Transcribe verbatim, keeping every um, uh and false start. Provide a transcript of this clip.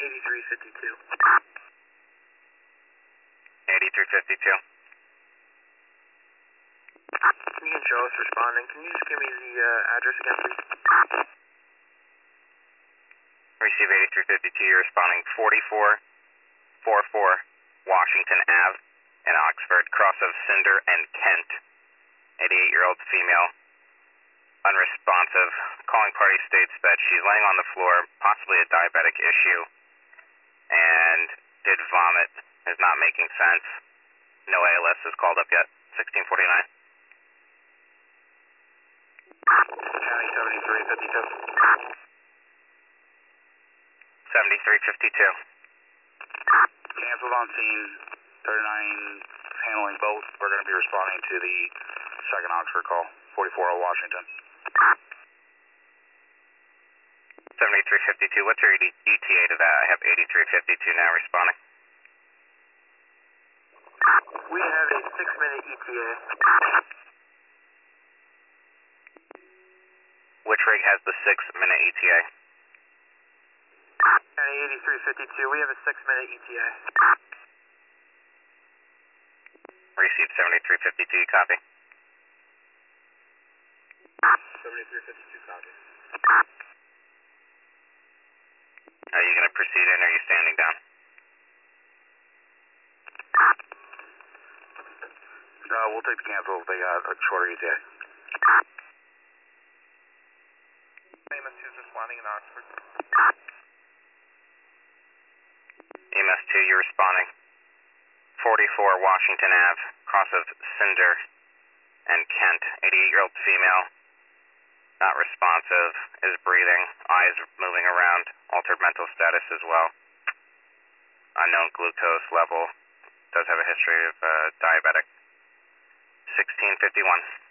eighty-three fifty-two. eighty-three fifty-two. Can you get Charles responding? Can you just give me the uh, address again, please? Receive eighty-three fifty-two, you're responding forty-four forty-four Washington Ave in Oxford, cross of Cinder and Kent. eighty-eight-year-old female, unresponsive. Calling party states that she's laying on the floor, possibly a diabetic issue, and did vomit, is not making sense. No A L S is called up yet. sixteen forty-nine. County seventy-three fifty-two. seventy-three fifty-two. Canceled on scene. thirty-nine handling both. We're going to be responding to the second Oxford call. forty-four oh Washington. seventy-three fifty-two. What's your E T A to that? I have eighty-three fifty-two now responding. We have a six-minute E T A. Which rig has the six-minute E T A? County eighty-three fifty-two. We have a six-minute E T A. Received seventy-three fifty-two, copy. seventy-three fifty-two, copy. Are you going to proceed in or are you standing down? Uh, we'll take the cancels. They got a shorter E T A. E M S two is responding in Oxford. E M S two, you're responding. forty-four Washington Ave, cross of Cinder and Kent. eighty-eight-year-old female, not responsive, is breathing, eyes moving around, altered mental status as well. Unknown glucose level, does have a history of uh, diabetic. sixteen fifty-one.